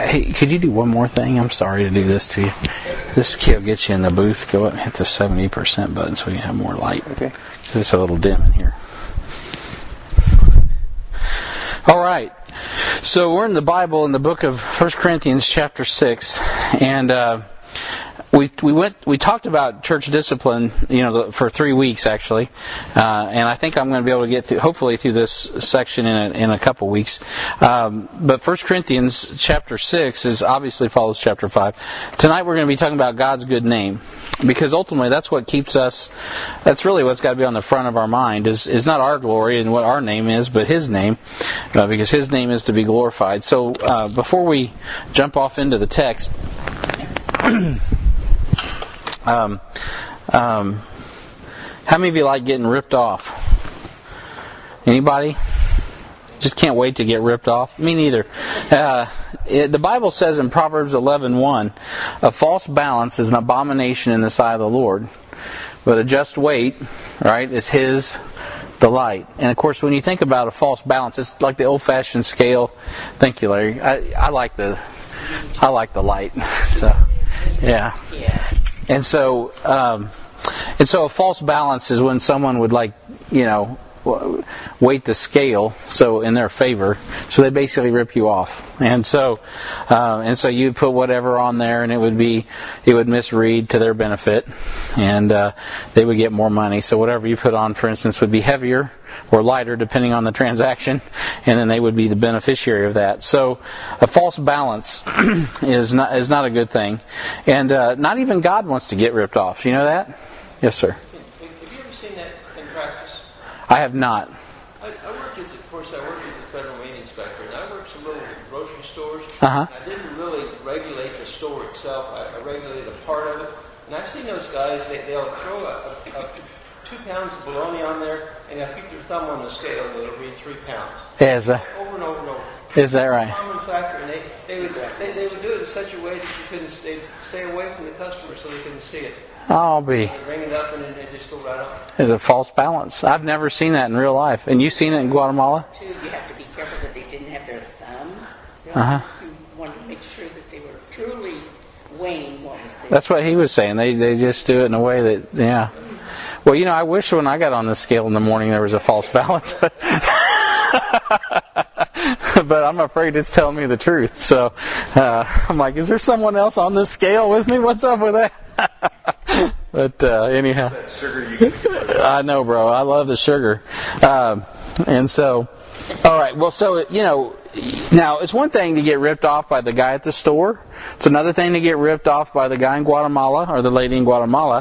Hey, could you do one more thing? I'm sorry to do this to you. This key will get you in the booth. Go up and hit the 70% button so you have more light. Okay. It's a little dim in here. All right. So we're in the Bible in the book of 1 Corinthians chapter 6, and we talked about church discipline, for 3 weeks actually, and I think I'm going to be able to get through, hopefully through this section in a couple weeks. But 1 Corinthians chapter 6 is obviously follows chapter 5. Tonight we're going to be talking about God's good name, because ultimately that's what keeps us. That's really what's got to be on the front of our mind is not our glory and what our name is, but His name, because His name is to be glorified. So before we jump off into the text. How many of you like getting ripped off? Anybody? Just can't wait to get ripped off? Me neither. The Bible says in Proverbs 11:1, a false balance is an abomination in the sight of the Lord, but a just weight, right, is His delight. And of course, when you think about a false balance, it's like the old-fashioned scale. Thank you, Larry. I like the light. So, yeah. And so a false balance is when someone would weight the scale so in their favor, so they basically rip you off. And so you put whatever on there, and it would misread to their benefit, and they would get more money. So whatever you put on, for instance, would be heavier or lighter depending on the transaction, and then they would be the beneficiary of that. So a false balance is not a good thing, and not even God wants to get ripped off. You know that? Yes, sir. Have you ever seen that in practice? I have not. I worked as a federal weed inspector, and I worked some little grocery stores. Uh-huh. And I didn't really regulate the store itself. I regulated a part of it. And I've seen those guys, they'll throw a 2 pounds of bologna on there, and they'll keep their thumb on the scale, and it'll read 3 pounds. Over and over and over. Is that right? Common factor, and they would do it in such a way that you couldn't stay away from the customer, so they couldn't see it. I'll be. They'd ring it up, and then they just go right up. There's a false balance. I've never seen that in real life. And you've seen it in Guatemala? Too, you have to be careful that they didn't have their thumb. Uh-huh. You want to make sure that they were truly weighing what was there. That's what he was saying. They just do it in a way that, yeah. Well, I wish when I got on the scale in the morning there was a false balance. But I'm afraid it's telling me the truth. So I'm like, is there someone else on this scale with me? What's up with that? But anyhow, that sugar you get. I know, bro. I love the sugar. And so, all right. Well, so now it's one thing to get ripped off by the guy at the store. It's another thing to get ripped off by the guy in Guatemala or the lady in Guatemala.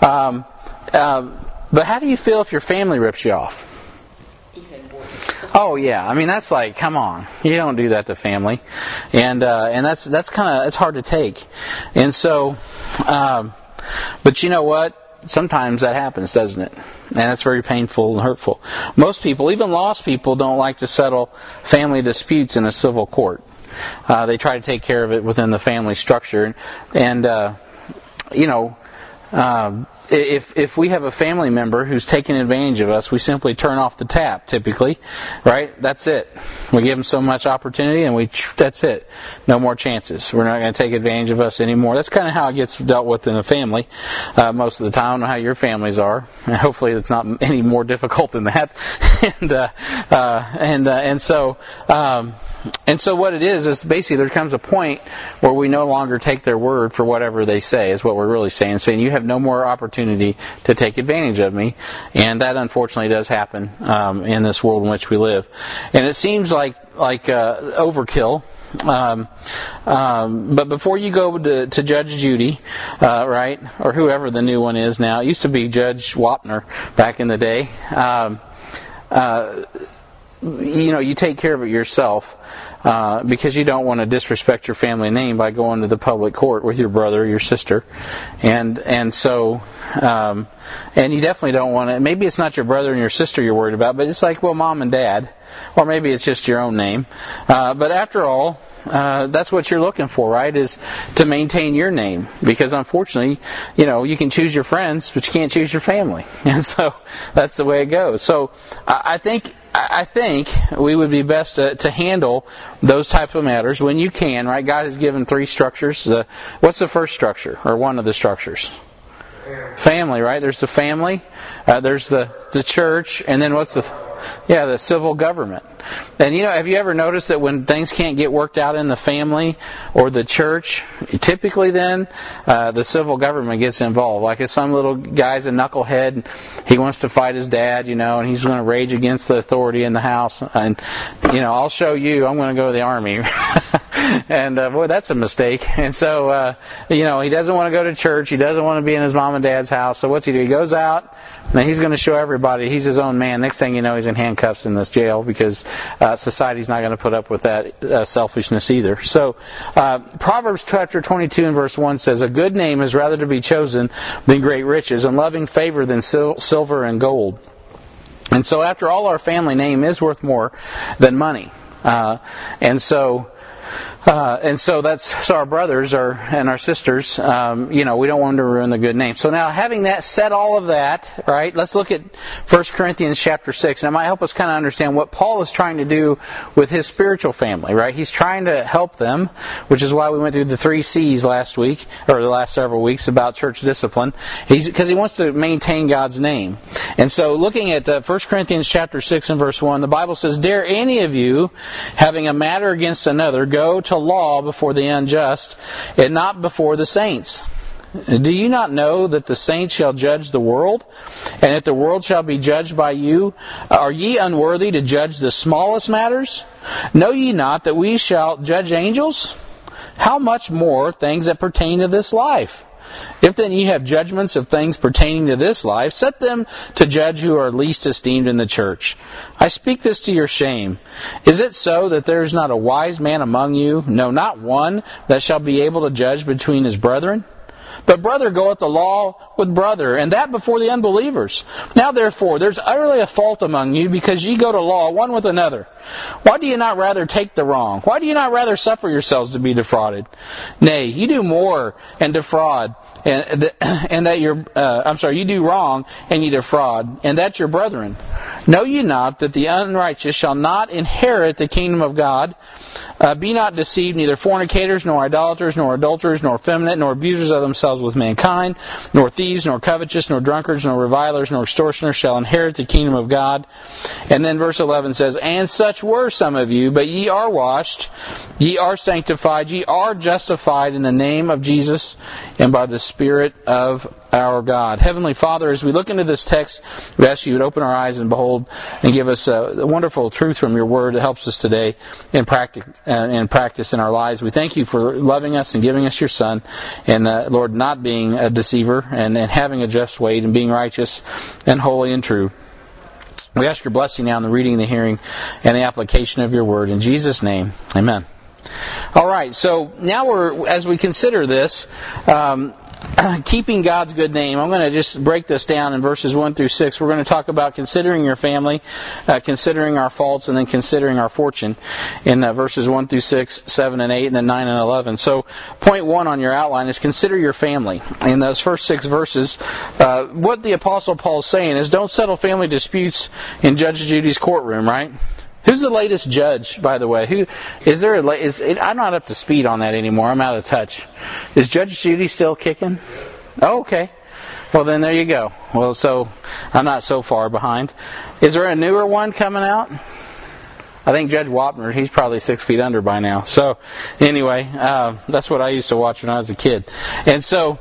But how do you feel if your family rips you off? Even worse. Oh yeah, I mean that's like, come on, you don't do that to family, and that's kind of, it's hard to take, and so, but you know what? Sometimes that happens, doesn't it? And it's very painful and hurtful. Most people, even lost people, don't like to settle family disputes in a civil court. They try to take care of it within the family structure, and if we have a family member who's taking advantage of us, we simply turn off the tap, typically, right? That's it. We give them so much opportunity, and that's it. No more chances. We're not going to take advantage of us anymore. That's kind of how it gets dealt with in a family most of the time. I don't know how your families are, and hopefully it's not any more difficult than that. And so what it is basically there comes a point where we no longer take their word for whatever they say, is what we're really saying. Saying, you have no more opportunity to take advantage of me. And that unfortunately does happen in this world in which we live. And it seems like overkill. But before you go to Judge Judy, right, or whoever the new one is now, it used to be Judge Wapner back in the day, you take care of it yourself, because you don't want to disrespect your family name by going to the public court with your brother or your sister, and so you definitely don't want to. Maybe it's not your brother and your sister you're worried about, but it's like, well, mom and dad, or maybe it's just your own name. But after all, that's what you're looking for, right? Is to maintain your name, because unfortunately, you can choose your friends, but you can't choose your family, and so that's the way it goes. So I think I think we would be best to handle those types of matters when you can, right? God has given 3 structures. What's the first structure, or one of the structures? Family, right? There's the family, there's the church, and then what's the civil government. And have you ever noticed that when things can't get worked out in the family or the church, typically then the civil government gets involved. Like if some little guy's a knucklehead, he wants to fight his dad, and he's going to rage against the authority in the house, and I'll show you, I'm going to go to the army. And boy, that's a mistake. And so he doesn't want to go to church, he doesn't want to be in his mom and dad's house. So what's he do? He goes out and he's going to show everybody he's his own man. Next thing you know, he's in handcuffs in this jail because society's not going to put up with that selfishness either. So Proverbs chapter 22 and verse 1 says, "A good name is rather to be chosen than great riches, and loving favor than silver and gold." And so after all, our family name is worth more than money. And so our brothers and our sisters, we don't want to ruin the good name. So now, having said all of that, right, let's look at 1 Corinthians chapter 6. And it might help us kind of understand what Paul is trying to do with his spiritual family, right? He's trying to help them, which is why we went through the 3 C's last week, or the last several weeks, about church discipline. Because he wants to maintain God's name. And so looking at 1 Corinthians chapter 6 and verse 1, the Bible says, "Dare any of you, having a matter against another, go to law before the unjust, and not before the saints. Do you not know that the saints shall judge the world, and that the world shall be judged by you? Are ye unworthy to judge the smallest matters? Know ye not that we shall judge angels? How much more things that pertain to this life? If then ye have judgments of things pertaining to this life, set them to judge who are least esteemed in the church. I speak this to your shame. Is it so that there is not a wise man among you, no, not one, that shall be able to judge between his brethren? But brother goeth the law with brother, and that before the unbelievers. Now therefore, there's utterly a fault among you, because ye go to law one with another. Why do you not rather take the wrong? Why do you not rather suffer yourselves to be defrauded? Nay, you do more and defraud, you do wrong and ye defraud, and that your brethren. Know ye not that the unrighteous shall not inherit the kingdom of God? Be not deceived, neither fornicators, nor idolaters, nor adulterers, nor effeminate, nor abusers of themselves with mankind, nor thieves, nor covetous, nor drunkards, nor revilers, nor extortioners shall inherit the kingdom of God." And then verse 11 says, "And such were some of you, but ye are washed, ye are sanctified, ye are justified in the name of Jesus and by the Spirit of our God." Heavenly Father, as we look into this text, we ask you to open our eyes and behold and give us a wonderful truth from your word that helps us today in practice in our lives. We thank you for loving us and giving us your Son, and Lord, not being a deceiver and having a just weight and being righteous and holy and true. We ask your blessing now in the reading, the hearing, and the application of your word. In Jesus' name, amen. All right, so now as we consider this, keeping God's good name, I'm going to just break this down in verses 1 through 6. We're going to talk about considering your family, considering our faults, and then considering our fortune in verses 1 through 6, 7 and 8, and then 9 and 11. So point 1 on your outline is consider your family. In those first 6 verses, what the Apostle Paul is saying is don't settle family disputes in Judge Judy's courtroom, right? Who's the latest judge, by the way? I'm not up to speed on that anymore. I'm out of touch. Is Judge Judy still kicking? Oh, okay. Well, then there you go. Well, so I'm not so far behind. Is there a newer one coming out? I think Judge Wapner, he's probably 6 feet under by now. So, anyway, that's what I used to watch when I was a kid. And so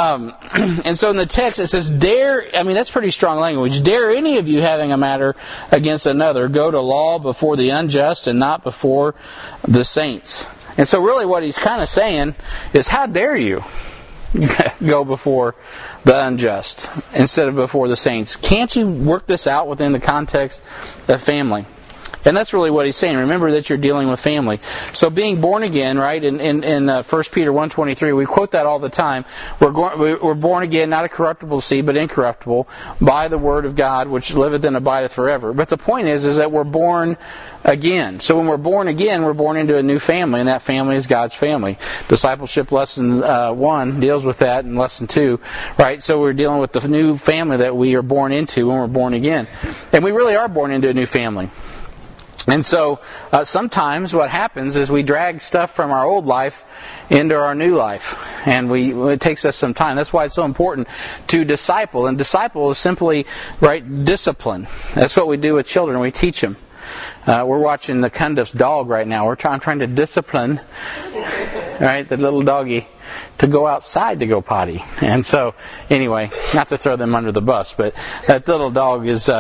in the text it says, that's pretty strong language. Dare any of you having a matter against another, go to law before the unjust and not before the saints. And so really what he's kind of saying is, how dare you go before the unjust instead of before the saints? Can't you work this out within the context of family? And that's really what he's saying. Remember that you're dealing with family. So being born again, right, in 1 Peter 1:23, we quote that all the time. We're born again, not a corruptible seed, but incorruptible, by the word of God, which liveth and abideth forever. But the point is that we're born again. So when we're born again, we're born into a new family, and that family is God's family. Discipleship lesson 1 deals with that, and lesson 2, right? So we're dealing with the new family that we are born into when we're born again. And we really are born into a new family. And so sometimes what happens is we drag stuff from our old life into our new life, and it takes us some time. That's why it's so important to disciple. And disciple is simply, right, discipline. That's what we do with children. We teach them. We're watching the Cundiff's dog right now. I'm trying to discipline, right, the little doggy to go outside to go potty. And so, anyway, not to throw them under the bus, but that little dog is...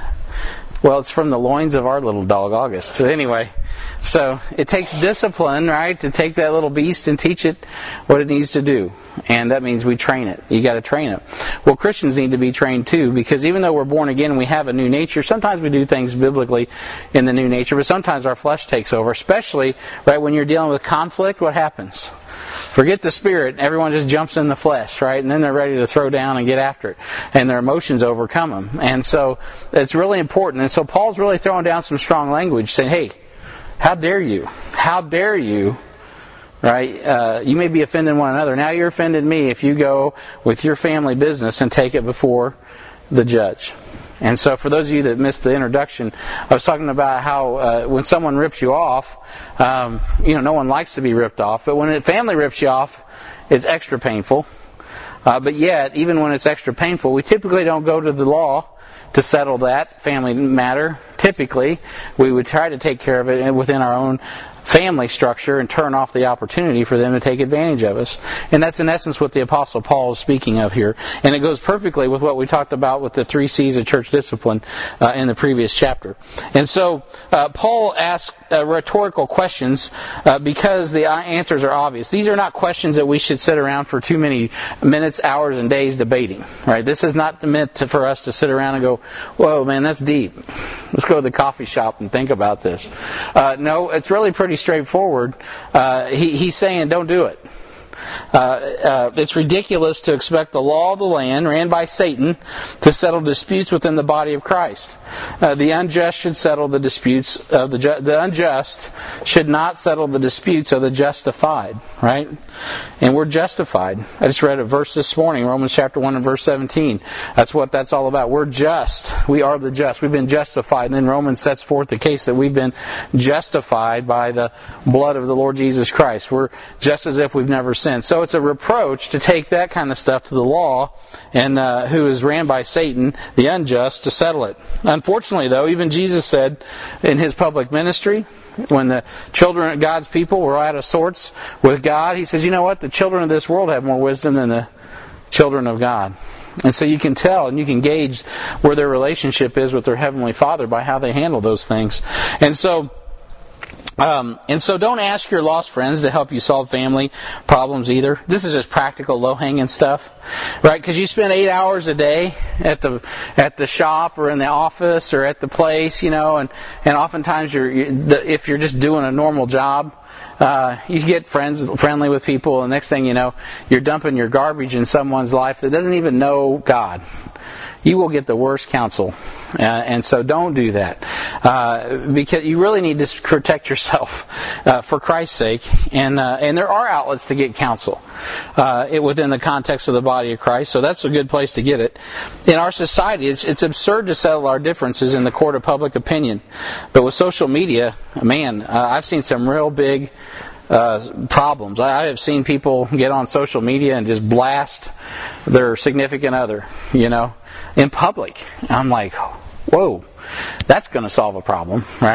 Well, it's from the loins of our little dog, August. So anyway, so it takes discipline, right, to take that little beast and teach it what it needs to do. And that means we train it. You got to train it. Well, Christians need to be trained too, because even though we're born again and we have a new nature, sometimes we do things biblically in the new nature, but sometimes our flesh takes over. Especially, right, when you're dealing with conflict, what happens? Forget the spirit, everyone just jumps in the flesh, right? And then they're ready to throw down and get after it. And their emotions overcome them. And so it's really important. And so Paul's really throwing down some strong language, saying, hey, how dare you? How dare you? Right? You may be offending one another. Now you're offending me if you go with your family business and take it before the judge. And so for those of you that missed the introduction, I was talking about how when someone rips you off, no one likes to be ripped off, but when a family rips you off, it's extra painful. But yet, even when it's extra painful, we typically don't go to the law to settle that family matter. Typically, we would try to take care of it within our own family structure and turn off the opportunity for them to take advantage of us. And that's in essence what the Apostle Paul is speaking of here. And it goes perfectly with what we talked about with the 3 C's of church discipline in the previous chapter. And so Paul asks rhetorical questions because the answers are obvious. These are not questions that we should sit around for too many minutes, hours, and days debating. Right? This is not meant for us to sit around and go, whoa, man, that's deep. Let's go to the coffee shop and think about this. No, it's really pretty straightforward. He's saying don't do it. It's ridiculous to expect the law of the land, ran by Satan, to settle disputes within the body of Christ. The unjust should settle the disputes of the unjust should not settle the disputes of the justified, right? And we're justified. I just read a verse this morning, Romans chapter 1 and verse 17. That's what that's all about. We're just. We are the just. We've been justified. And then Romans sets forth the case that we've been justified by the blood of the Lord Jesus Christ. We're just as if we've never sinned. So it's a reproach to take that kind of stuff to the law and who is ran by Satan, the unjust, to settle it. Unfortunately, though, even Jesus said in His public ministry, when the children of God's people were out of sorts with God, He says, you know what? The children of this world have more wisdom than the children of God. And so you can tell and you can gauge where their relationship is with their Heavenly Father by how they handle those things. And so don't ask your lost friends to help you solve family problems either. This is just practical, low-hanging stuff, right? Because you spend 8 hours a day at the shop or in the office or at the place, and oftentimes if you're just doing a normal job, you get friendly with people, and next thing you know, you're dumping your garbage in someone's life that doesn't even know God. You will get the worst counsel. And so don't do that. Because you really need to protect yourself for Christ's sake. And there are outlets to get counsel within the context of the body of Christ. So that's a good place to get it. In our society, it's absurd to settle our differences in the court of public opinion. But with social media, man, I've seen some real big problems. I have seen people get on social media and just blast their significant other, in public. I'm like, whoa, that's going to solve a problem, right?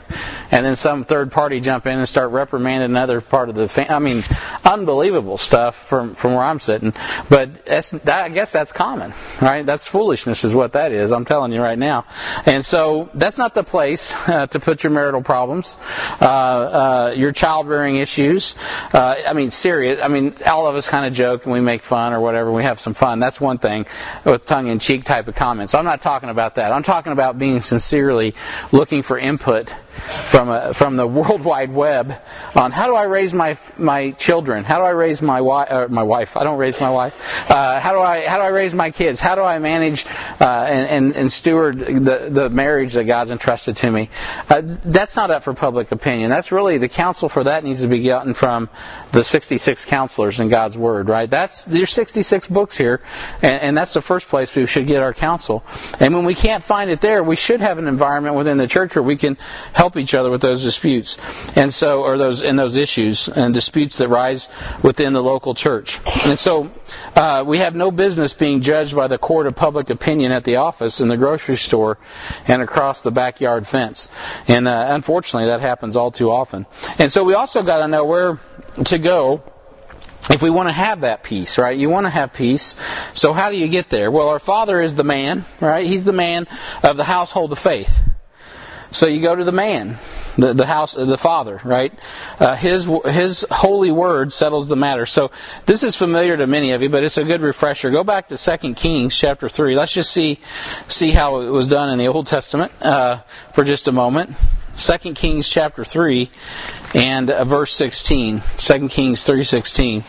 and then some third party jump in and start reprimanding another part of the family. I mean, unbelievable stuff from where I'm sitting. But I guess that's common, right? That's foolishness is what that is. I'm telling you right now. And so that's not the place to put your marital problems, your child-rearing issues. I mean, serious. I mean, all of us kind of joke and we make fun or whatever. We have some fun. That's one thing with tongue-in-cheek type of comments. I'm not talking about that. I'm talking about being sincerely looking for input from the World Wide Web on how do I raise my children? How do I raise my wife? I don't raise my wife. How do I raise my kids? How do I manage and steward the marriage that God's entrusted to me? That's not up for public opinion. That's really the counsel for that needs to be gotten from the 66 counselors in God's Word, right? There's 66 books here, and that's the first place we should get our counsel. And when we can't find it there, we should have an environment within the church where we can help each other with those disputes, and so those issues and disputes that rise within the local church. And so we have no business being judged by the court of public opinion at the office, in the grocery store, and across the backyard fence. And unfortunately, that happens all too often. And so we also got to know where to go if we want to have that peace, right? You want to have peace. So how do you get there? Well, our Father is the man, right? He's the man of the household of faith. So you go to the man, the Father, right? His holy word settles the matter. So this is familiar to many of you, but it's a good refresher. Go back to 2 Kings chapter 3. Let's just see how it was done in the Old Testament for just a moment. 2 Kings chapter 3 and verse 16. 2 Kings 3:16.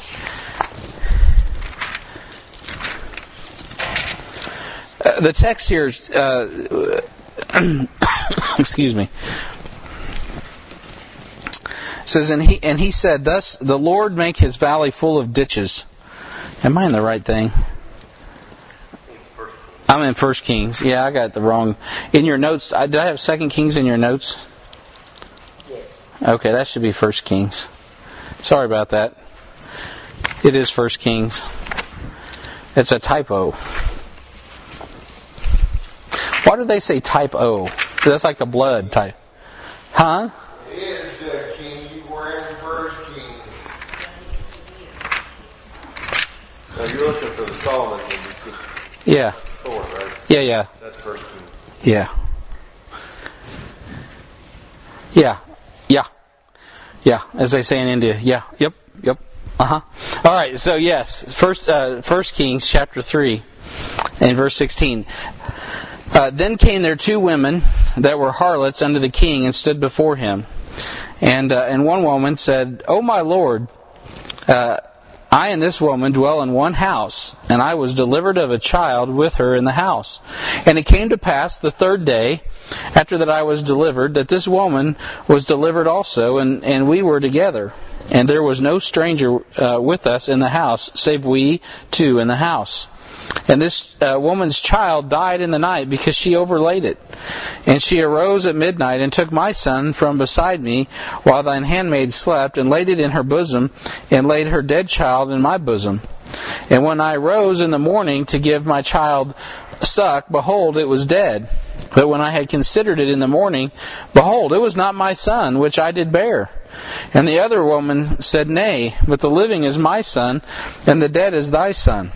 The text here is... excuse me. It says, and he said, thus the Lord make his valley full of ditches. Am I in the right thing? I'm in 1 Kings. Yeah, I got the wrong. In your notes, did I have 2 Kings in your notes? Yes. Okay, that should be 1 Kings. Sorry about that. It is 1 Kings. It's a typo. Why do they say type O? That's like a blood type. Huh? It is King. You were in 1 Kings. Now you're looking for the Solomon when you put Yeah. the sword, right? Yeah. That's 1 Kings. Yeah. As they say in India. Yeah. Yep. All right. So yes, First Kings chapter 3 and verse 16. Then came there 2 women that were harlots unto the king and stood before him. And one woman said, O my lord, I and this woman dwell in one house, and I was delivered of a child with her in the house. And it came to pass the 3rd day, after that I was delivered, that this woman was delivered also, and we were together. And there was no stranger with us in the house, save we 2 in the house. And this woman's child died in the night because she overlaid it. And she arose at midnight and took my son from beside me while thine handmaid slept, and laid it in her bosom, and laid her dead child in my bosom. And when I rose in the morning to give my child suck, behold, it was dead. But when I had considered it in the morning, behold, it was not my son, which I did bear. And the other woman said, Nay, but the living is my son, and the dead is thy son.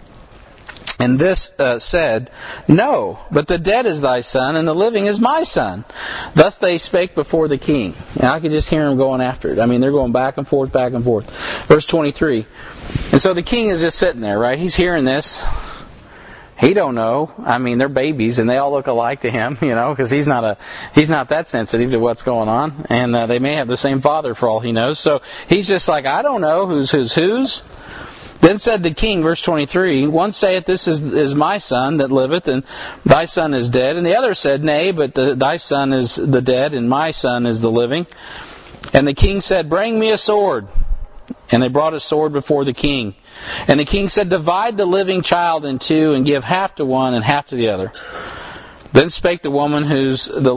And this said, No, but the dead is thy son, and the living is my son. Thus they spake before the king. And I could just hear them going after it. I mean, they're going back and forth. Verse 23. And so the king is just sitting there, right? He's hearing this. He don't know. I mean, they're babies, and they all look alike to him, because he's not that sensitive to what's going on. And they may have the same father for all he knows. So he's just like, I don't know who's. Then said the king, verse 23, One saith, This is my son that liveth, and thy son is dead. And the other said, Nay, but thy son is the dead, and my son is the living. And the king said, Bring me a sword. And they brought a sword before the king. And the king said, Divide the living child in 2, and give half to one and half to the other. Then spake the woman whose the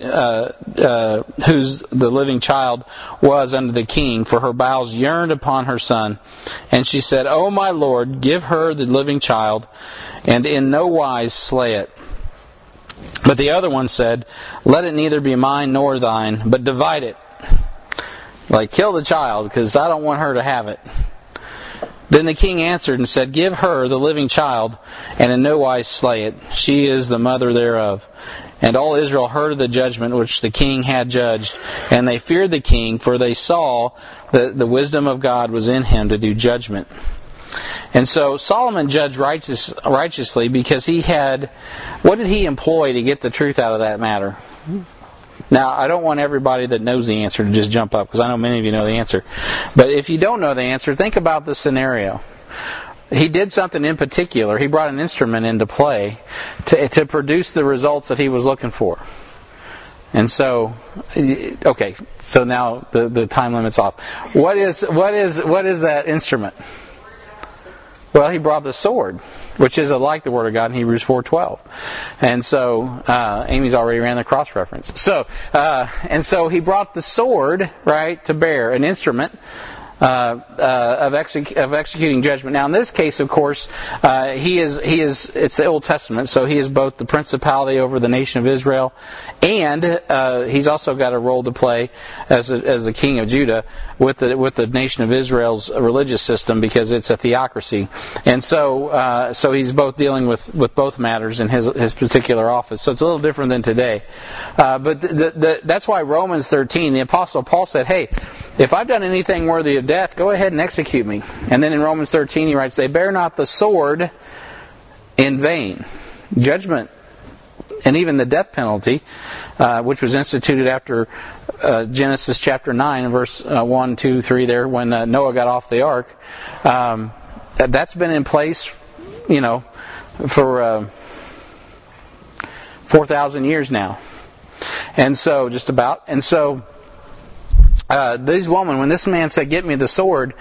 living child was unto the king, for her bowels yearned upon her son. And she said, O my lord, give her the living child, and in no wise slay it. But the other one said, let it neither be mine nor thine, but divide it. Like, kill the child, because I don't want her to have it. Then the king answered and said, give her the living child, and in no wise slay it. She is the mother thereof. And all Israel heard of the judgment which the king had judged, and they feared the king, for they saw that the wisdom of God was in him to do judgment. And so Solomon judged righteously because he had, what did he employ to get the truth out of that matter? Now, I don't want everybody that knows the answer to just jump up, because I know many of you know the answer. But if you don't know the answer, think about the scenario. He did something in particular. He brought an instrument into play to produce the results that he was looking for. And so, okay, so now the time limit's off. What is that instrument? Well, he brought the sword, which is like the Word of God in Hebrews 4:12. And so, Amy's already ran the cross reference. So, and so he brought the sword, right, to bear, an instrument of executing judgment. Now, in this case, of course, it's the Old Testament, so he is both the principality over the nation of Israel, and he's also got a role to play as the king of Judah with the nation of Israel's religious system, because it's a theocracy. And so he's both dealing with both matters in his particular office. So it's a little different than today. But that's why Romans 13, the Apostle Paul said, hey, if I've done anything worthy of death, go ahead and execute me. And then in Romans 13 he writes, they bear not the sword in vain. Judgment, and even the death penalty, which was instituted after Genesis chapter 9, verse 1, 2, 3 there, when Noah got off the ark, that's been in place, for 4,000 years now. And so, just about. And so, these women, when this man said, get me the sword,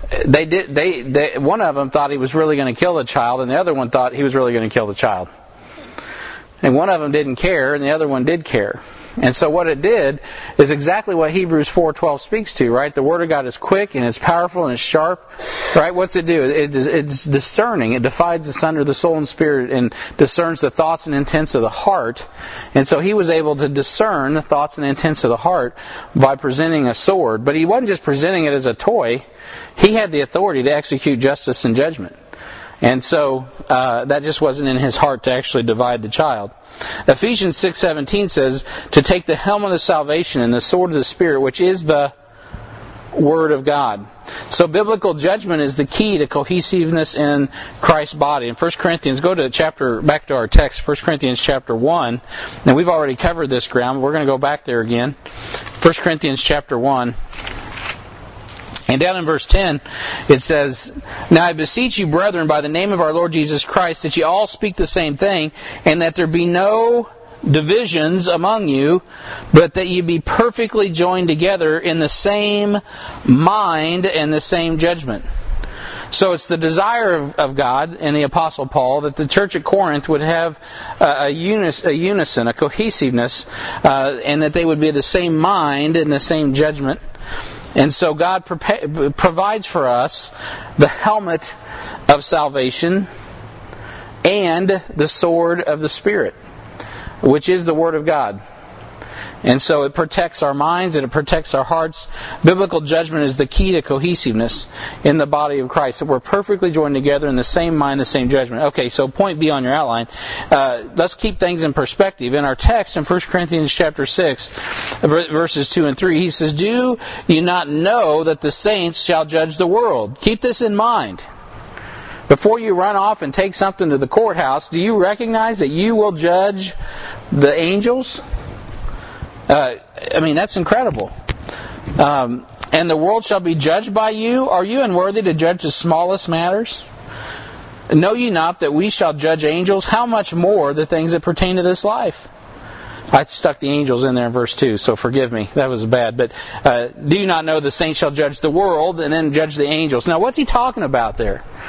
one of them thought he was really going to kill the child, and the other one thought he was really going to kill the child. And one of them didn't care, and the other one did care. And so what it did is exactly what Hebrews 4:12 speaks to, right? The Word of God is quick, and it's powerful, and it's sharp, right? What's it do? It's discerning. It divides asunder the soul and spirit, and discerns the thoughts and intents of the heart. And so he was able to discern the thoughts and intents of the heart by presenting a sword. But he wasn't just presenting it as a toy. He had the authority to execute justice and judgment. And so that just wasn't in his heart to actually divide the child. Ephesians 6:17 says to take the helmet of salvation and the sword of the Spirit, which is the Word of God. So biblical judgment is the key to cohesiveness in Christ's body. In 1 Corinthians, back to our text, 1 Corinthians chapter 1. And we've already covered this ground, but we're going to go back there again. 1 Corinthians chapter 1. And down in verse 10, it says, now I beseech you, brethren, by the name of our Lord Jesus Christ, that ye all speak the same thing, and that there be no divisions among you, but that ye be perfectly joined together in the same mind and the same judgment. So it's the desire of God and the Apostle Paul that the church at Corinth would have a unison, a cohesiveness, and that they would be the same mind and the same judgment. And so God provides for us the helmet of salvation and the sword of the Spirit, which is the Word of God. And so it protects our minds and it protects our hearts. Biblical judgment is the key to cohesiveness in the body of Christ, that we're perfectly joined together in the same mind, the same judgment. Okay, so point B on your outline. Let's keep things in perspective. In our text in 1 Corinthians chapter 6, verses 2 and 3, he says, do you not know that the saints shall judge the world? Keep this in mind. Before you run off and take something to the courthouse, do you recognize that you will judge the angels? That's incredible. And the world shall be judged by you. Are you unworthy to judge the smallest matters? Know ye not that we shall judge angels? How much more the things that pertain to this life? I stuck the angels in there in verse 2, so forgive me. That was bad. But do you not know the saints shall judge the world and then judge the angels? Now, what's he talking about there?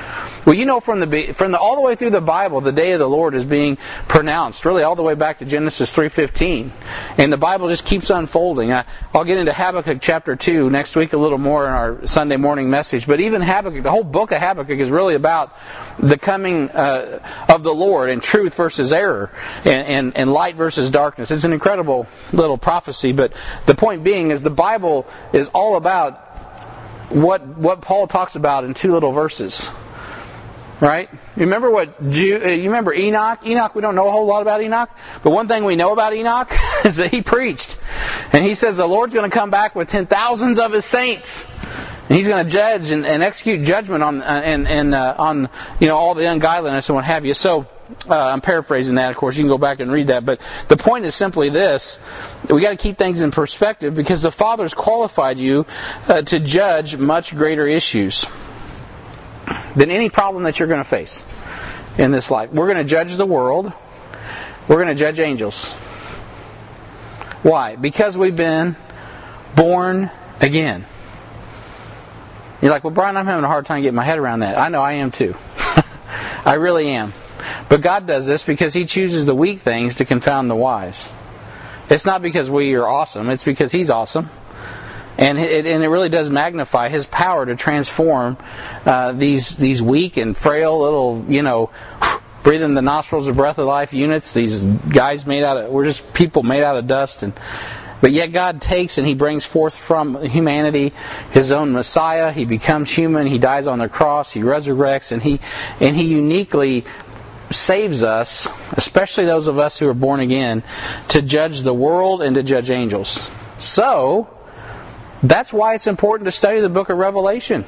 Well, you know, from the all the way through the Bible, the day of the Lord is being pronounced, really all the way back to Genesis 3:15, and the Bible just keeps unfolding. I'll get into Habakkuk chapter 2 next week a little more in our Sunday morning message. But even Habakkuk, the whole book of Habakkuk is really about the coming of the Lord and truth versus error, and light versus darkness. It's an incredible little prophecy. But the point being is the Bible is all about what Paul talks about in 2 little verses. Right? You remember Enoch? Enoch, we don't know a whole lot about Enoch, but one thing we know about Enoch is that he preached. And he says the Lord's going to come back with 10,000s of His saints. And He's going to judge and execute judgment on all the ungodliness and what have you. So I'm paraphrasing that, of course. You can go back and read that. But the point is simply this. We got to keep things in perspective because the Father's qualified you to judge much greater issues than any problem that you're going to face in this life. We're going to judge the world. We're going to judge angels. Why? Because we've been born again. You're like, well, Brian, I'm having a hard time getting my head around that. I know I am too. I really am. But God does this because He chooses the weak things to confound the wise. It's not because we are awesome. It's because He's awesome. And it really does magnify His power to transform these weak and frail little, breathing the nostrils of breath of life units. These guys we're just people made out of dust. But yet God takes and He brings forth from humanity His own Messiah. He becomes human. He dies on the cross. He resurrects, and He uniquely saves us, especially those of us who are born again, to judge the world and to judge angels. So that's why it's important to study the book of Revelation.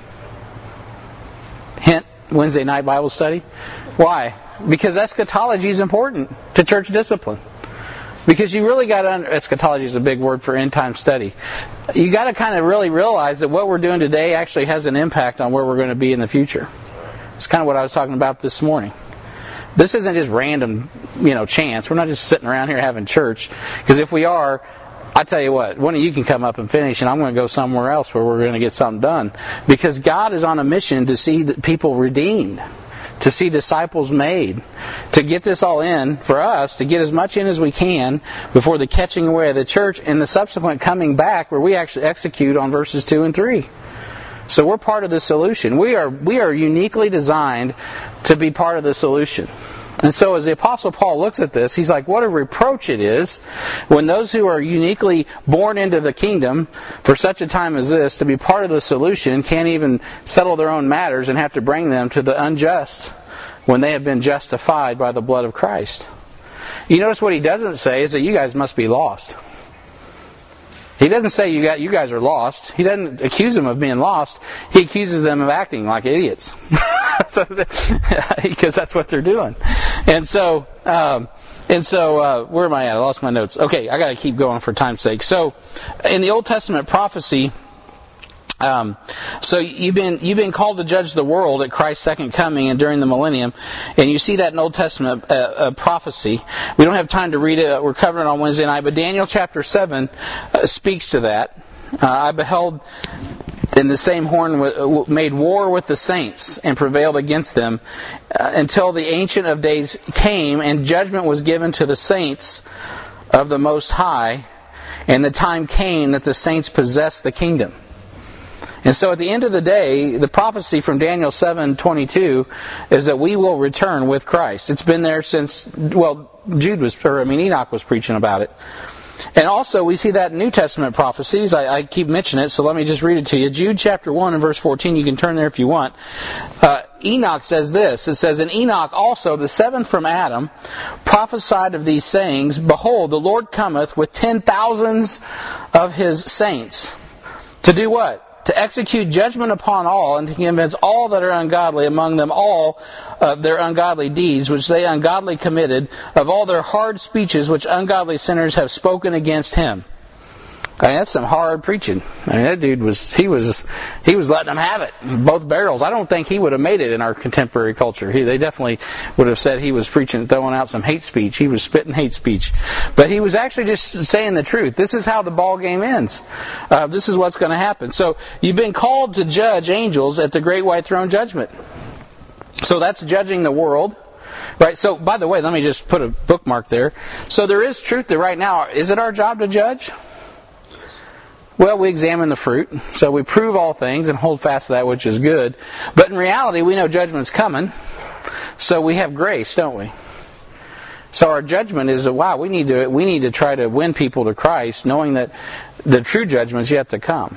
Hint, Wednesday night Bible study. Why? Because eschatology is important to church discipline. Because you really got to, eschatology is a big word for end time study. You got to kind of really realize that what we're doing today actually has an impact on where we're going to be in the future. It's kind of what I was talking about this morning. This isn't just random, chance. We're not just sitting around here having church. Because if we are, I tell you what, one of you can come up and finish, and I'm going to go somewhere else where we're going to get something done. Because God is on a mission to see people redeemed, to see disciples made, to get this all in for us, to get as much in as we can before the catching away of the church and the subsequent coming back where we actually execute on verses 2 and 3. So we're part of the solution. We are uniquely designed to be part of the solution. And so as the Apostle Paul looks at this, he's like, what a reproach it is when those who are uniquely born into the kingdom for such a time as this, to be part of the solution, can't even settle their own matters and have to bring them to the unjust when they have been justified by the blood of Christ. You notice what he doesn't say is that you guys must be lost. He doesn't say you guys are lost. He doesn't accuse them of being lost. He accuses them of acting like idiots. Because that's what they're doing. And so, where am I at? I lost my notes. Okay, I got to keep going for time's sake. So, in the Old Testament prophecy, so you've been called to judge the world at Christ's second coming and during the millennium, and you see that in Old Testament prophecy. We don't have time to read it. We're covering it on Wednesday night, but Daniel chapter 7 speaks to that. I beheld, and the same horn made war with the saints and prevailed against them until the Ancient of Days came, and judgment was given to the saints of the Most High, and the time came that the saints possessed the kingdom. And so at the end of the day, the prophecy from Daniel 7:22 is that we will return with Christ. It's been there since, Enoch was preaching about it. And also we see that in New Testament prophecies. I keep mentioning it, so let me just read it to you. Jude chapter 1 and verse 14, you can turn there if you want. Enoch says this. It says, "And Enoch also, the seventh from Adam, prophesied of these sayings, Behold, the Lord cometh with 10,000s of His saints." To do what? To execute judgment upon all, and to convince all that are ungodly among them all of their ungodly deeds, which they ungodly committed, of all their hard speeches which ungodly sinners have spoken against Him. I mean, that's some hard preaching. I mean, that dude was letting them have it, both barrels. I don't think he would have made it in our contemporary culture. They definitely would have said he was preaching, throwing out some hate speech. He was spitting hate speech. But he was actually just saying the truth. This is how the ball game ends. This is what's going to happen. So you've been called to judge angels at the great white throne judgment. So that's judging the world. Right, so by the way, let me just put a bookmark there. So there is truth that right now, is it our job to judge? Well, we examine the fruit. So we prove all things and hold fast to that which is good. But in reality, we know judgment's coming. So we have grace, don't we? So our judgment is, wow, we need to try to win people to Christ, knowing that the true judgment's yet to come.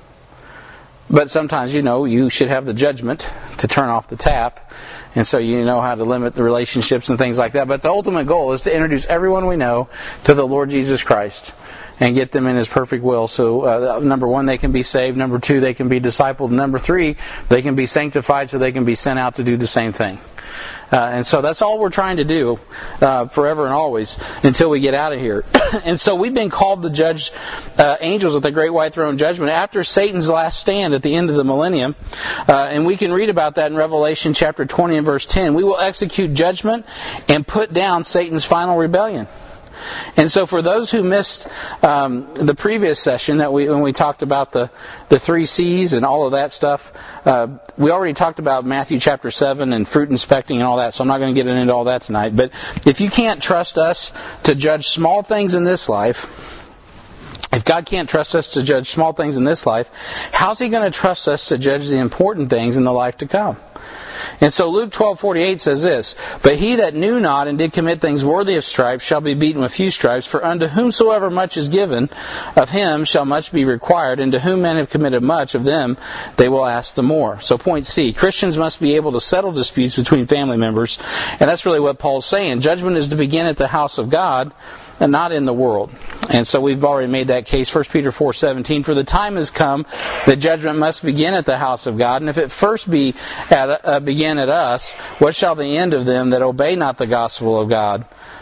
But sometimes, you should have the judgment to turn off the tap. And so you know how to limit the relationships and things like that. But the ultimate goal is to introduce everyone we know to the Lord Jesus Christ and get them in His perfect will. So, number one, they can be saved. Number two, they can be discipled. Number three, they can be sanctified so they can be sent out to do the same thing. And so that's all we're trying to do forever and always until we get out of here. And so we've been called to judge angels at the great white throne judgment after Satan's last stand at the end of the millennium. And we can read about that in Revelation chapter 20 and verse 10. We will execute judgment and put down Satan's final rebellion. And so for those who missed the previous session when we talked about the 3 C's and all of that stuff, we already talked about Matthew chapter 7 and fruit inspecting and all that, so I'm not going to get into all that tonight. But if you can't trust us to judge small things in this life, if God can't trust us to judge small things in this life, how's He going to trust us to judge the important things in the life to come? And so Luke 12:48 says this, "But he that knew not and did commit things worthy of stripes shall be beaten with few stripes, for unto whomsoever much is given, of him shall much be required, and to whom men have committed much, of them they will ask the more." So point C, Christians must be able to settle disputes between family members, and that's really what Paul's saying. Judgment is to begin at the house of God, and not in the world. And so we've already made that case. 1 Peter 4:17, "For the time has come that judgment must begin at the house of God, and if it first begin at us, what shall the end of them that obey not the gospel of God?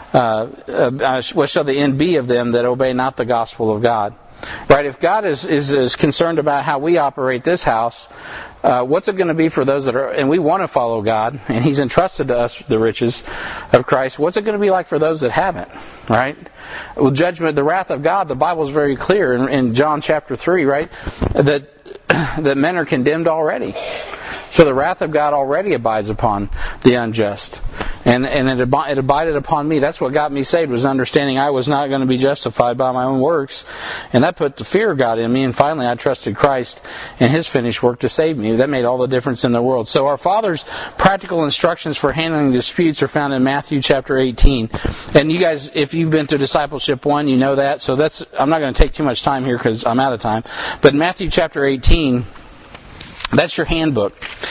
What shall the end be of them that obey not the gospel of God?" Right? If God is concerned about how we operate this house, what's it going to be for those that are, and we want to follow God, and He's entrusted to us the riches of Christ, what's it going to be like for those that haven't? Right? Well, judgment, the wrath of God, the Bible is very clear in John chapter 3, right? That men are condemned already. So the wrath of God already abides upon the unjust. And it abided upon me. That's what got me saved, was understanding I was not going to be justified by my own works. And that put the fear of God in me. And finally I trusted Christ and His finished work to save me. That made all the difference in the world. So our Father's practical instructions for handling disputes are found in Matthew chapter 18. And you guys, if you've been through Discipleship 1, you know that. So I'm not going to take too much time here because I'm out of time. But in Matthew chapter 18, that's your handbook.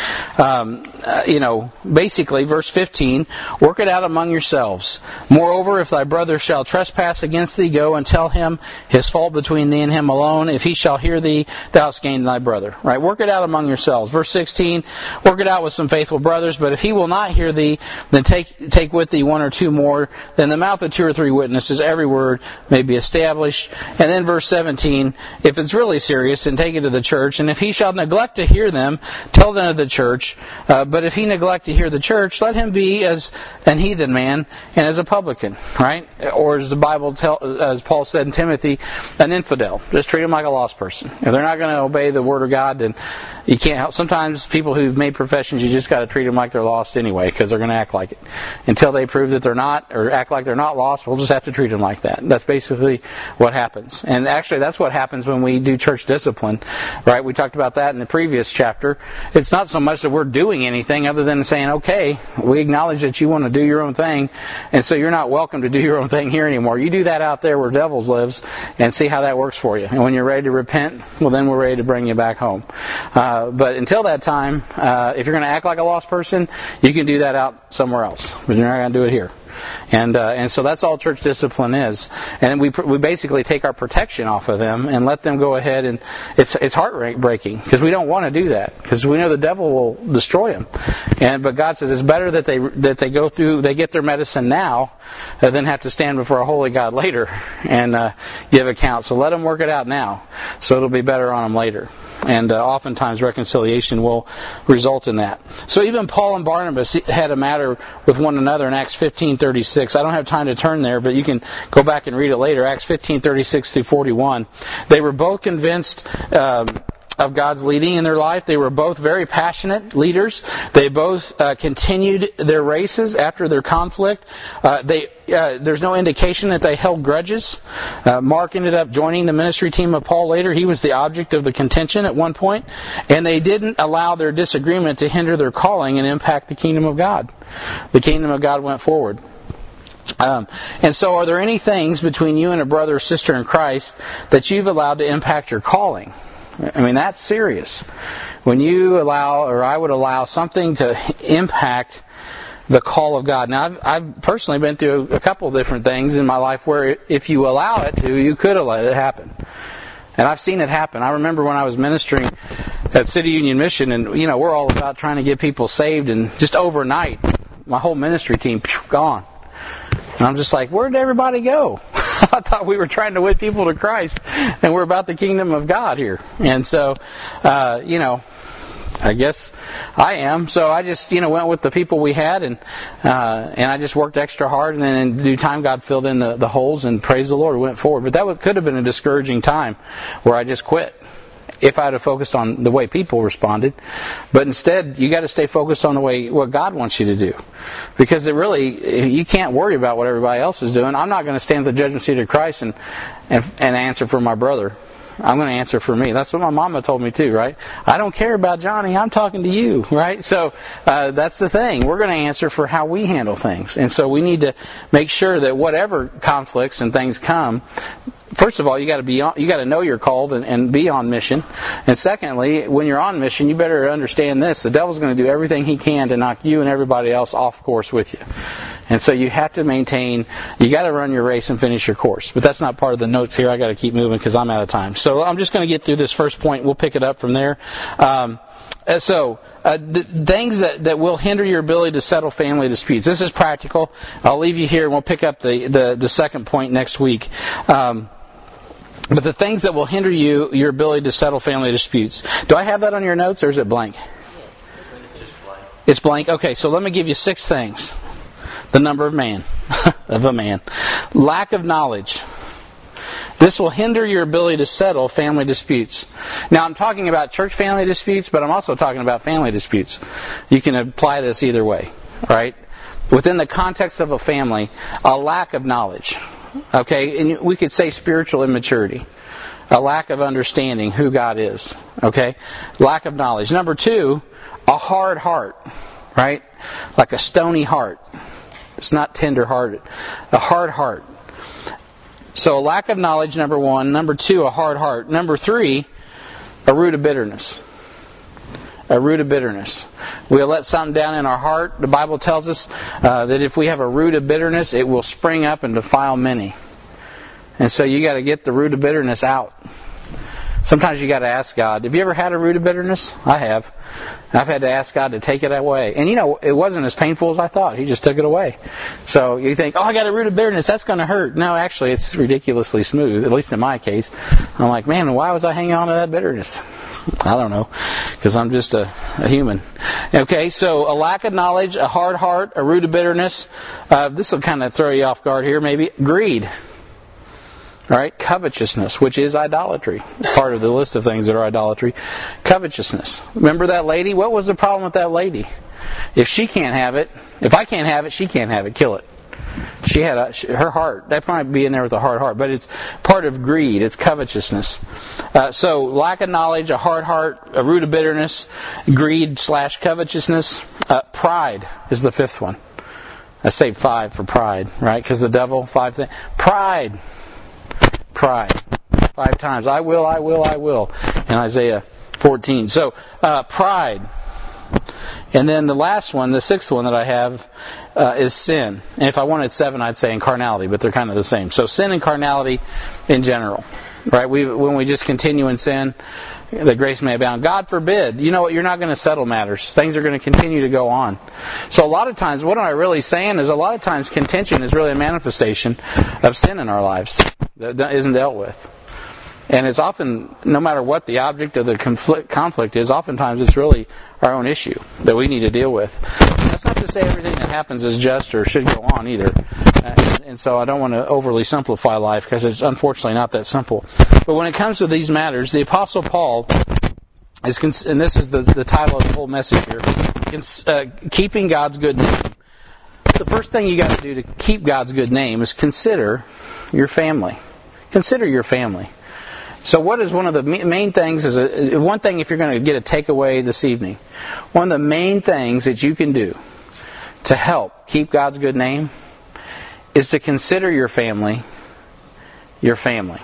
Basically, verse 15, "Work it out among yourselves. Moreover, if thy brother shall trespass against thee, go and tell him his fault between thee and him alone. If he shall hear thee, thou hast gained thy brother." Right? Work it out among yourselves. Verse 16, "Work it out with some faithful brothers, but if he will not hear thee, then take with thee 1 or 2 more. Then the mouth of 2 or 3 witnesses, every word may be established." And then verse 17, "If it's really serious, then take it to the church. And if he shall neglect to hear them, tell it unto the church. But if he neglect to hear the church, let him be as an heathen man and as a publican." Right? Or as the Bible as Paul said in Timothy, an infidel. Just treat him like a lost person. If they're not going to obey the Word of God, then you can't help. Sometimes people who've made professions, you just got to treat them like they're lost anyway, because they're going to act like it. Until they prove that they're not, or act like they're not lost, we'll just have to treat them like that. That's basically what happens. And actually, that's what happens when we do church discipline. Right? We talked about that in the previous chapter. It's not so much that we're doing anything other than saying, okay, we acknowledge that you want to do your own thing, and so you're not welcome to do your own thing here anymore. You do that out there where devils lives, and see how that works for you. And when you're ready to repent, well, then we're ready to bring you back home. But until that time, if you're going to act like a lost person, you can do that out somewhere else, but you're not going to do it here. And so that's all church discipline is. And we basically take our protection off of them and let them go ahead, and it's heartbreaking because we don't want to do that, because we know the devil will destroy them. But God says it's better that they go through, they get their medicine now than have to stand before a holy God later and give account. So let them work it out now, so it'll be better on them later. And oftentimes reconciliation will result in that. So even Paul and Barnabas had a matter with one another in Acts 15:36. I don't have time to turn there, but you can go back and read it later. Acts 15:36 through 41. They were both convinced of God's leading in their life. They were both very passionate leaders. They both continued their races after their conflict. There's no indication that they held grudges. Mark ended up joining the ministry team of Paul later. He was the object of the contention at one point. And they didn't allow their disagreement to hinder their calling and impact the kingdom of God. The kingdom of God went forward. And so are there any things between you and a brother or sister in Christ that you've allowed to impact your calling? I mean, that's serious. When you allow, or I would allow, something to impact the call of God. Now, I've personally been through a couple of different things in my life where if you allow it to, you could have let it happen. And I've seen it happen. I remember when I was ministering at City Union Mission, and, we're all about trying to get people saved, and just overnight, my whole ministry team, gone. And I'm just like, where did everybody go? I thought we were trying to win people to Christ, and we're about the kingdom of God here. And so, I guess I am. So I just, went with the people we had, and I just worked extra hard, and then in due time God filled in the holes, and praise the Lord, we went forward. But that could have been a discouraging time where I just quit if I had focused on the way people responded. But instead, you got to stay focused on what God wants you to do. Because you can't worry about what everybody else is doing. I'm not going to stand at the judgment seat of Christ and answer for my brother. I'm going to answer for me. That's what my mama told me too, right? I don't care about Johnny. I'm talking to you, right? So that's the thing. We're going to answer for how we handle things. And so we need to make sure that whatever conflicts and things come, first of all, you got to know you're called and be on mission. And secondly, when you're on mission, you better understand this: the devil's going to do everything he can to knock you and everybody else off course with you. And so you have to you got to run your race and finish your course. But that's not part of the notes here. I got to keep moving because I'm out of time. So I'm just going to get through this first point. We'll pick it up from there. The things that will hinder your ability to settle family disputes. This is practical. I'll leave you here and we'll pick up the second point next week. But the things that will hinder your ability to settle family disputes. Do I have that on your notes, or is it blank? It's blank? Okay, so let me give you 6 things. The number of a man. Lack of knowledge. This will hinder your ability to settle family disputes. Now, I'm talking about church family disputes, but I'm also talking about family disputes. You can apply this either way, right? Within the context of a family, a lack of knowledge. Okay, and we could say spiritual immaturity. A lack of understanding who God is. Okay, lack of knowledge. Number 2, a hard heart. Right? Like a stony heart. It's not tender-hearted. A hard heart. So a lack of knowledge, number 1. Number 2, a hard heart. Number 3, a root of bitterness. A root of bitterness. We'll let something down in our heart. The Bible tells us that if we have a root of bitterness, it will spring up and defile many. And so you got to get the root of bitterness out. Sometimes you got to ask God. Have you ever had a root of bitterness? I have. I've had to ask God to take it away. And it wasn't as painful as I thought. He just took it away. So you think, I got a root of bitterness. That's going to hurt. No, actually, it's ridiculously smooth, at least in my case. I'm like, man, why was I hanging on to that bitterness? I don't know, because I'm just a human. Okay, so a lack of knowledge, a hard heart, a root of bitterness. This will kind of throw you off guard here, maybe. Greed. All right, covetousness, which is idolatry. Part of the list of things that are idolatry. Covetousness. Remember that lady? What was the problem with that lady? If she can't have it, if I can't have it, she can't have it. Kill it. She had her heart. That might be in there with a hard heart, but it's part of greed. It's covetousness. So lack of knowledge, a hard heart, a root of bitterness, greed/covetousness. Pride is the 5th one. I saved 5 for pride, right? Because the devil, 5 things. Pride. 5 times. I will. In Isaiah 14. So, pride. And then the last one, the 6th one that I have, is sin. And if I wanted 7, I'd say incarnality, but they're kind of the same. So sin and carnality in general. Right? When we just continue in sin, the grace may abound. God forbid. You know what? You're not going to settle matters. Things are going to continue to go on. So a lot of times, what am I really saying is a lot of times contention is really a manifestation of sin in our lives that isn't dealt with. And it's often, no matter what the object of the conflict is, oftentimes it's really our own issue that we need to deal with. That's not to say everything that happens is just or should go on either. And so I don't want to overly simplify life because it's unfortunately not that simple. But when it comes to these matters, the Apostle Paul and this is the title of the whole message here, keeping God's good name. The first thing you got to do to keep God's good name is consider your family. Consider your family. So what is one of the main things, one thing if you're going to get a takeaway this evening, one of the main things that you can do to help keep God's good name is to consider your family your family.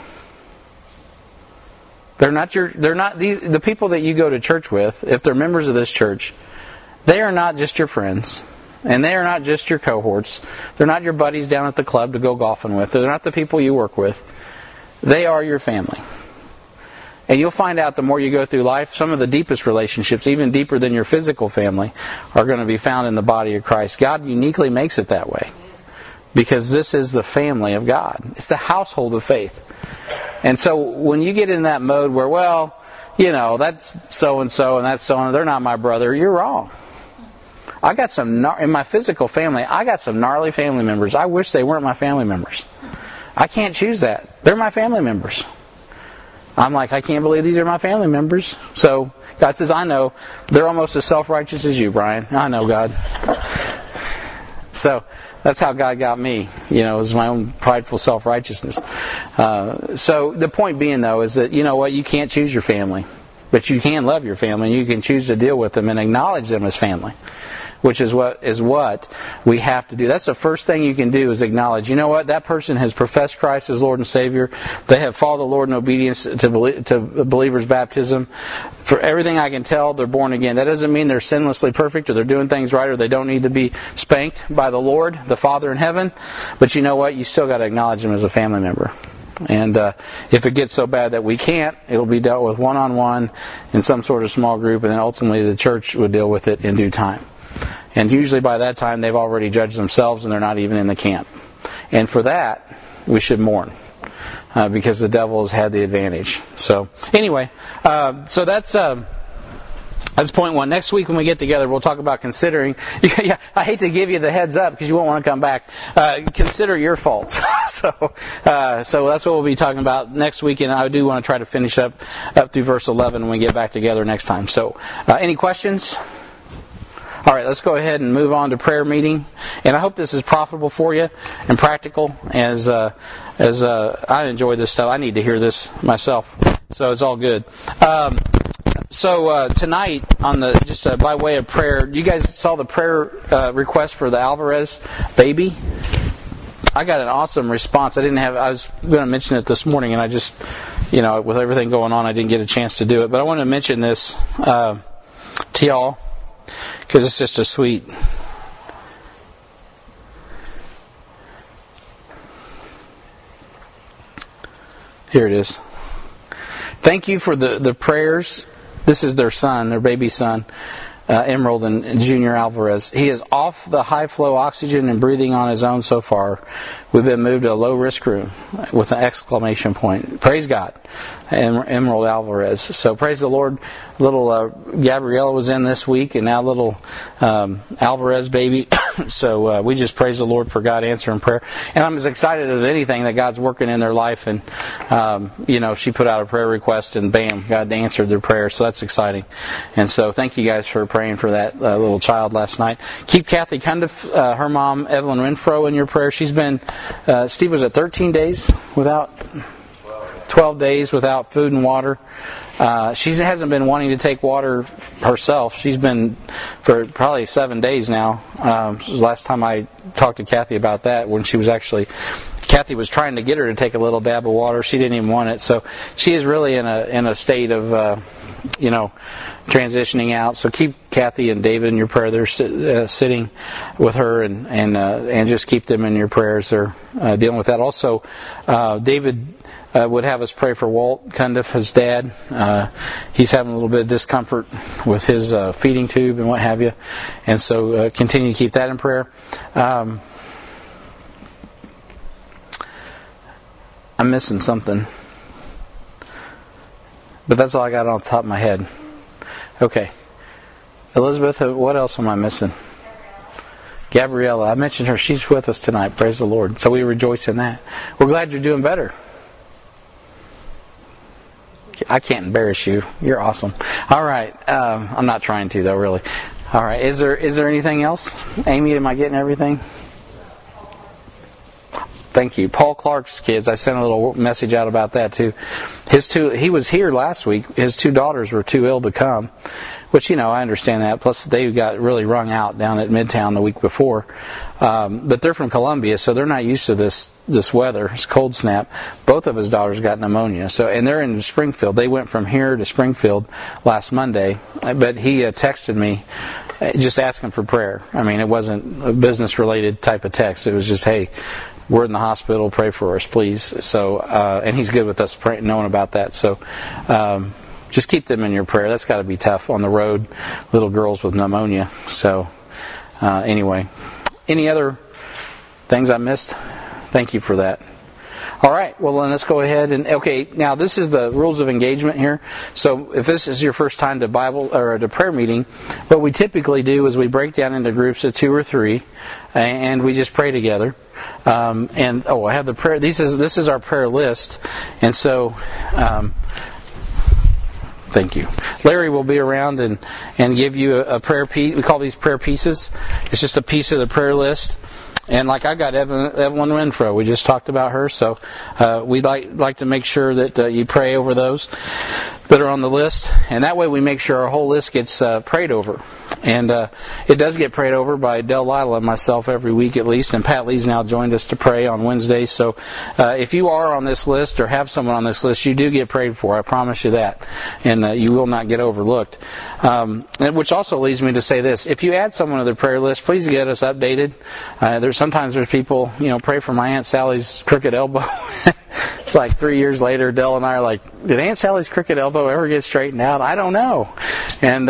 The people that you go to church with, if they're members of this church, they are not just your friends. And they are not just your cohorts. They're not your buddies down at the club to go golfing with. They're not the people you work with. They are your family. And you'll find out the more you go through life, some of the deepest relationships, even deeper than your physical family, are going to be found in the body of Christ. God uniquely makes it that way. Because this is the family of God. It's the household of faith. And so when you get in that mode where, well, that's so-and-so and that's so-and-so, they're not my brother, you're wrong. I got in my physical family, I got some gnarly family members. I wish they weren't my family members. I can't choose that. They're my family members. I'm like, I can't believe these are my family members. So God says, I know. They're almost as self-righteous as you, Brian. I know, God. So that's how God got me. It was my own prideful self-righteousness. So the point being, though, is that, you can't choose your family. But you can love your family, and you can choose to deal with them and acknowledge them as family. Which is what we have to do. That's the first thing you can do is acknowledge, that person has professed Christ as Lord and Savior. They have followed the Lord in obedience to believers' baptism. For everything I can tell, they're born again. That doesn't mean they're sinlessly perfect or they're doing things right or they don't need to be spanked by the Lord, the Father in heaven. But you know what? You still got to acknowledge them as a family member. And if it gets so bad that we can't, it'll be dealt with one-on-one in some sort of small group, and then ultimately the church would deal with it in due time. And usually by that time they've already judged themselves and they're not even in the camp. And for that, we should mourn. Because the devil has had the advantage. So, anyway, so that's point one. Next week when we get together, we'll talk about considering. I hate to give you the heads up because you won't want to come back. Consider your faults. So that's what we'll be talking about next week, and I do want to try to finish up through verse 11 when we get back together next time. So, any questions? All right, let's go ahead and move on to prayer meeting. And I hope this is profitable for you and practical as I enjoy this stuff. I need to hear this myself, so it's all good. So tonight, just by way of prayer, you guys saw the prayer request for the Alvarez baby? I got an awesome response. I was going to mention it this morning, and I just, with everything going on, I didn't get a chance to do it. But I want to mention this to y'all. Because it's just a sweet. Here it is. Thank you for the prayers. This is their son, their baby son, Emerald and Junior Alvarez. He is off the high flow oxygen and breathing on his own so far. We've been moved to a low risk room with an exclamation point. Praise God. Emerald Alvarez. So praise the Lord. Little Gabriella was in this week, and now little Alvarez baby. So we just praise the Lord for God answering prayer. And I'm as excited as anything that God's working in their life. And, she put out a prayer request, and bam, God answered their prayer. So that's exciting. And so thank you guys for praying for that little child last night. Keep Kathy Cundiff, her mom, Evelyn Renfro, in your prayer. She's been, Steve, was it 13 days without... 12 days without food and water. She hasn't been wanting to take water herself. She's been for probably 7 days now. Last time I talked to Kathy about that, when Kathy was trying to get her to take a little dab of water. She didn't even want it. So she is really in a state of, transitioning out. So keep Kathy and David in your prayer. They're sitting with her and just keep them in your prayers. They're dealing with that. Also, David would have us pray for Walt Cundiff, his dad. He's having a little bit of discomfort with his feeding tube and what have you. And so continue to keep that in prayer. I'm missing something. But that's all I got on the top of my head. Okay. Elizabeth, what else am I missing? Gabriella. I mentioned her. She's with us tonight. Praise the Lord. So we rejoice in that. We're glad you're doing better. I can't embarrass you. You're awesome. All right. I'm not trying to, though, really. All right. Is there anything else? Amy, am I getting everything? Thank you. Paul Clark's kids, I sent a little message out about that too. He was here last week. His 2 daughters were too ill to come, which, I understand that. Plus, they got really wrung out down at Midtown the week before. But they're from Columbia, so they're not used to this weather. It's cold snap. Both of his daughters got pneumonia. And they're in Springfield. They went from here to Springfield last Monday. But he texted me just asking for prayer. I mean, it wasn't a business-related type of text. It was just, hey, we're in the hospital, pray for us, please. So, and he's good with us knowing about that. So, just keep them in your prayer. That's got to be tough on the road, little girls with pneumonia. So, anyway, any other things I missed? Thank you for that. All right, well, then let's go ahead and, okay, now this is the rules of engagement here. So if this is your first time to Bible or to prayer meeting, what we typically do is we break down into groups of 2 or 3, and we just pray together. I have the prayer. This is our prayer list, and so thank you. Larry will be around and give you a prayer piece. We call these prayer pieces. It's just a piece of the prayer list. And like I got Evelyn Renfro, we just talked about her, so we'd like to make sure that you pray over those that are on the list, and that way we make sure our whole list gets prayed over. And it does get prayed over by Del Lila and myself every week at least, and Pat Lee's now joined us to pray on Wednesdays. So if you are on this list or have someone on this list, you do get prayed for. I promise you that, and you will not get overlooked. Which also leads me to say this: if you add someone to the prayer list, please get us updated. Sometimes there's people, pray for my Aunt Sally's crooked elbow. It's like 3 years later, Del and I are like, did Aunt Sally's crooked elbow ever get straightened out? I don't know. And,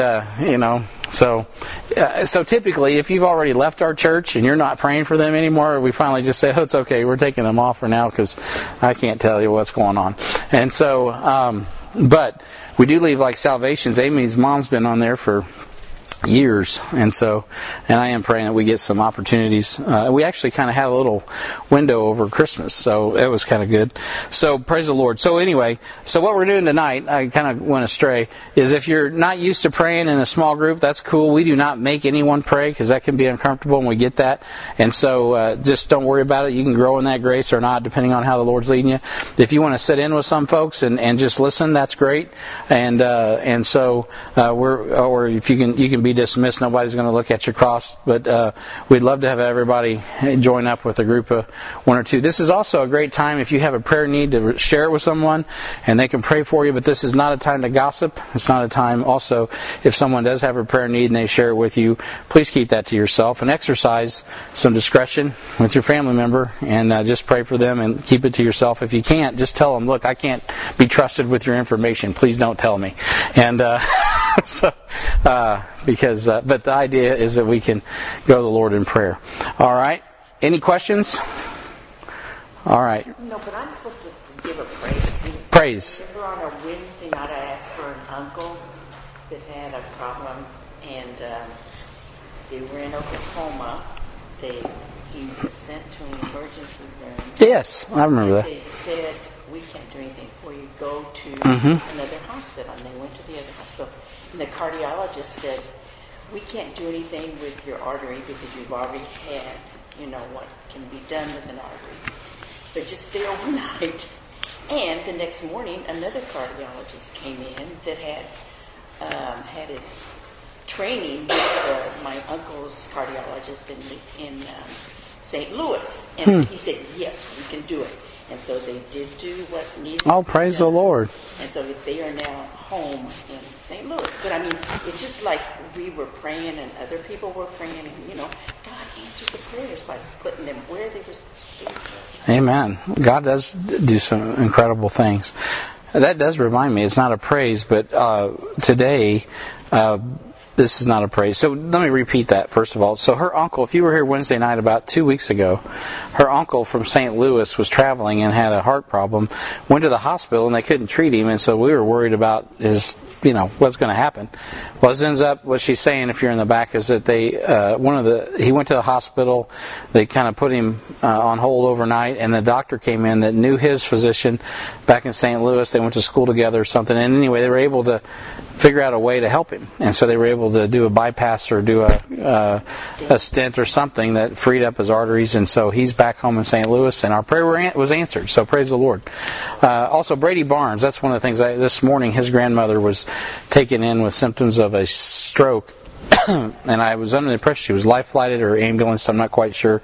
so typically, if you've already left our church and you're not praying for them anymore, we finally just say, oh, it's okay, we're taking them off for now because I can't tell you what's going on. And so, but we do leave like Salvations. Amy's mom's been on there for years, and I am praying that we get some opportunities. We actually kind of had a little window over Christmas, so it was kind of good. So praise the Lord. So anyway, what we're doing tonight, I kind of went astray, is if you're not used to praying in a small group, that's cool. We do not make anyone pray because that can be uncomfortable, and we get that. And so just don't worry about it. You can grow in that grace or not, depending on how the Lord's leading you. If you want to sit in with some folks and just listen, that's great. And so or if you can be dismissed. Nobody's going to look at your cross, but we'd love to have everybody join up with a group of 1 or 2. This is also a great time if you have a prayer need to share it with someone, and they can pray for you, but this is not a time to gossip. It's not a time also, if someone does have a prayer need and they share it with you, please keep that to yourself and exercise some discretion with your family member and just pray for them and keep it to yourself. If you can't, just tell them, look, I can't be trusted with your information. Please don't tell me. And but the idea is that we can go to the Lord in prayer. All right. Any questions? All right. No, but I'm supposed to give a praise. Praise. Remember on a Wednesday night I asked for an uncle that had a problem, and they were in Oklahoma. He was sent to an emergency room. Yes, I remember that. They said, we can't do anything for you. Go to another hospital. And they went to the other hospital. And the cardiologist said, we can't do anything with your artery because you've already had, what can be done with an artery. But just stay overnight. And the next morning, another cardiologist came in that had his training with my uncle's cardiologist in St. Louis. And he said, yes, we can do it. And so they did do what needed to be done. Praise the Lord. And so they are now home in St. Louis. But it's just like we were praying and other people were praying, and God answered the prayers by putting them where they were supposed to be. Amen. God does do some incredible things. That does remind me, it's not a praise, but today this is not a praise. So let me repeat that first of all. So her uncle, if you were here Wednesday night about 2 weeks ago, her uncle from St. Louis was traveling and had a heart problem, went to the hospital and they couldn't treat him, and so we were worried about his, what's going to happen. Well, it ends up, what she's saying if you're in the back is that he went to the hospital, they kind of put him on hold overnight, and the doctor came in that knew his physician back in St. Louis. They went to school together or something, and anyway, they were able to figure out a way to help him, and so they were able to do a bypass or do a stent or something that freed up his arteries, and so he's back home in St. Louis, and our prayer was answered, so praise the Lord. Also, Brady Barnes, that's one of the things, this morning his grandmother was taken in with symptoms of a stroke, and I was under the impression she was life-flighted or ambulanced, I'm not quite sure,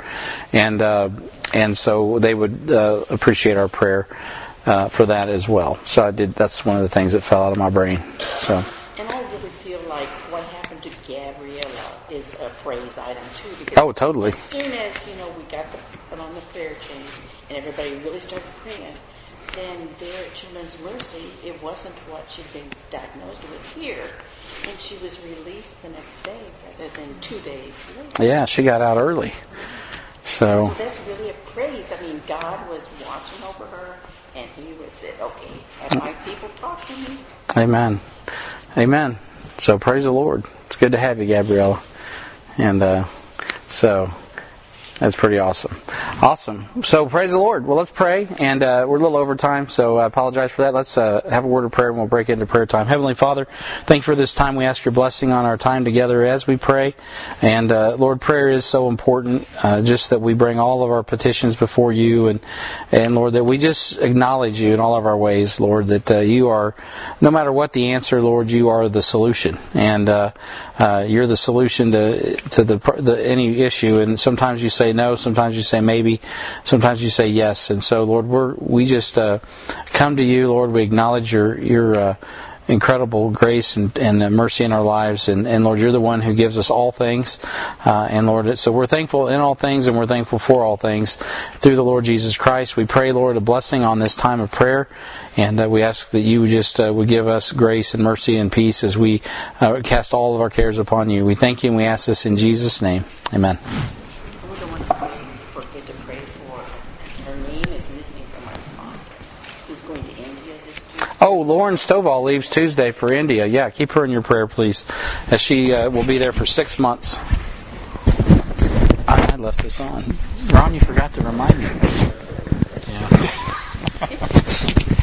and so they would appreciate our prayer for that as well. So that's one of the things that fell out of my brain. So. And I really feel like what happened to Gabriella is a praise item too. Because totally. As soon as we got put on the prayer chain and everybody really started praying, then there at Children's Mercy, it wasn't what she'd been diagnosed with here, and she was released the next day rather than 2 days later. Yeah, she got out early. So that's really a praise. I mean, God was watching over her, and He was said, "Okay, have my people talk to me." Amen. Amen. So praise the Lord. It's good to have you, Gabriella. And so that's pretty awesome. Awesome. So praise the Lord. Well, let's pray. And we're a little over time, so I apologize for that. Let's have a word of prayer and we'll break into prayer time. Heavenly Father, thank you for this time. We ask your blessing on our time together as we pray. And Lord, prayer is so important, just that we bring all of our petitions before you. And Lord, that we just acknowledge you in all of our ways, Lord, that you are, no matter what the answer, Lord, you are the solution. And you're the solution to any issue. And sometimes you say no, sometimes you say maybe, sometimes you say yes. And so, Lord, we just come to you, Lord. We acknowledge your incredible grace and mercy in our lives. And Lord, you're the one who gives us all things. And Lord, so we're thankful in all things and we're thankful for all things through the Lord Jesus Christ. We pray, Lord, a blessing on this time of prayer. And we ask that you just would give us grace and mercy and peace as we cast all of our cares upon you. We thank you and we ask this in Jesus' name. Amen. We're the one who forget to pray for. Her name is missing from our conference. Who's going to India this Tuesday? Oh, Lauren Stovall leaves Tuesday for India. Yeah, keep her in your prayer, please, as she will be there for 6 months. I left this on. Ron, you forgot to remind me. Yeah.